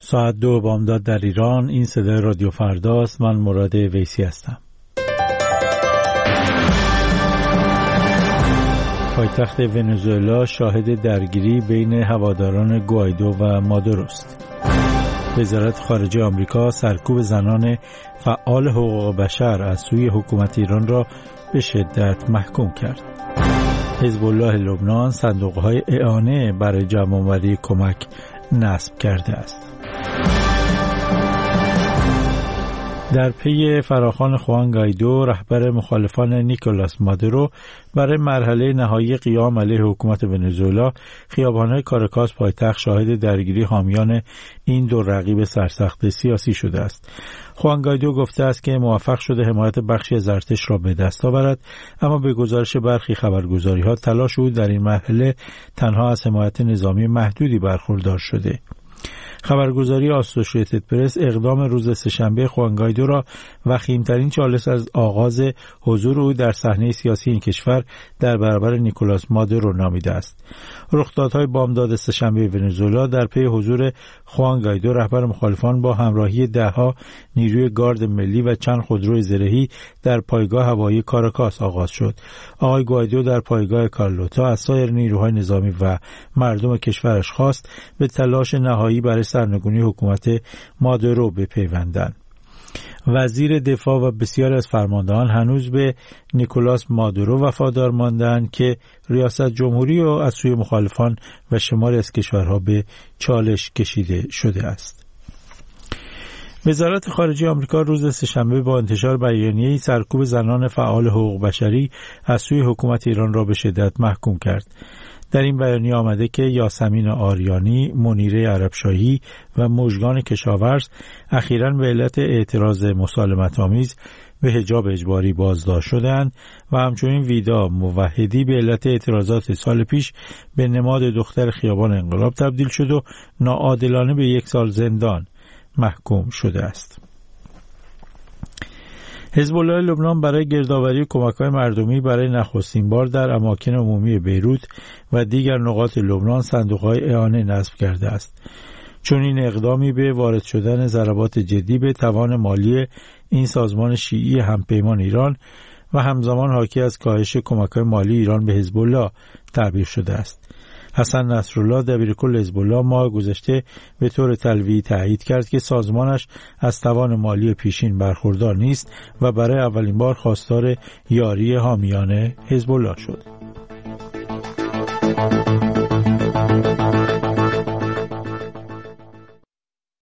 ساعت 2 بامداد در ایران. این صدای رادیو فرداست. من مراد ویسی هستم. پایتخت ونزوئلا شاهد درگیری بین هواداران گوایدو و مادوروست. وزارت خارجه آمریکا سرکوب زنان فعال حقوق بشر از سوی حکومت ایران را به شدت محکوم کرد. حزب الله لبنان صندوق‌های اعانه برای جمع‌آوری کمک نصب کرده است. در پی فراخوان خوان گایدو رهبر مخالفان نیکولاس مادورو برای مرحله نهایی قیام علیه حکومت ونزوئلا، خیابان‌های کاراکاس پایتخت شاهد درگیری حامیان این دو رقیب سرسخت سیاسی شده است. خوان گایدو گفته است که موفق شده حمایت بخشی از ارتش را به دست آورد، اما به گزارش برخی خبرگزاری‌ها تلاش او در این مرحله تنها از حمایت نظامی محدودی برخوردار شده. خبرگزاری آسوشیتد پرس اقدام روز سه‌شنبه خوان گایدو را وخیم‌ترین چالش از آغاز حضور او در صحنه سیاسی این کشور در برابر نیکولاس مادورو نامیده است. رخدادهای بامداد سه‌شنبه ونزوئلا در پی حضور خوان گایدو رهبر مخالفان با همراهی ده‌ها نیروی گارد ملی و چند خودروی زرهی در پایگاه هوایی کاراکاس آغاز شد. آقای گایدو در پایگاه کارلوتا از سایر نیروهای نظامی و مردم کشورش خواست به تلاش نهایی برای سرنگونی حکومت مادورو بپیوندند. وزیر دفاع و بسیاری از فرماندهان هنوز به نیکولاس مادورو وفادار ماندند که ریاست جمهوری را از سوی مخالفان و شماری از کشورها به چالش کشیده شده است. وزارت خارجه آمریکا روز سه‌شنبه با انتشار بیانیه‌ای سرکوب زنان فعال حقوق بشری از سوی حکومت ایران را به شدت محکوم کرد. در این بیانیه آمده که یاسمین آریانی، منیره عربشاهی و مژگان کشاورز اخیراً به علت اعتراض مسالمت‌آمیز به حجاب اجباری بازداشت شدند و همچنین ویدا موحدی به علت اعتراضات سال پیش به نماد دختر خیابان انقلاب تبدیل شد و ناعادلانه به 1 سال زندان محکوم شده است. حزب الله لبنان برای گردآوری کمک‌های مردمی برای نخستین بار در اماکن عمومی بیروت و دیگر نقاط لبنان صندوق‌های اعانه نصب کرده است. چون این اقدامی به وارد شدن ضربات جدی به توان مالی این سازمان شیعی همپیمان ایران و همزمان حاکی از کاهش کمک‌های مالی ایران به حزب الله تعبیر شده است. حسن نصرالله دبیرکل حزب الله ماه گذشته به طور تلویحی تایید کرد که سازمانش از توان مالی پیشین برخوردار نیست و برای اولین بار خواستار یاری حامیان حزب الله شد.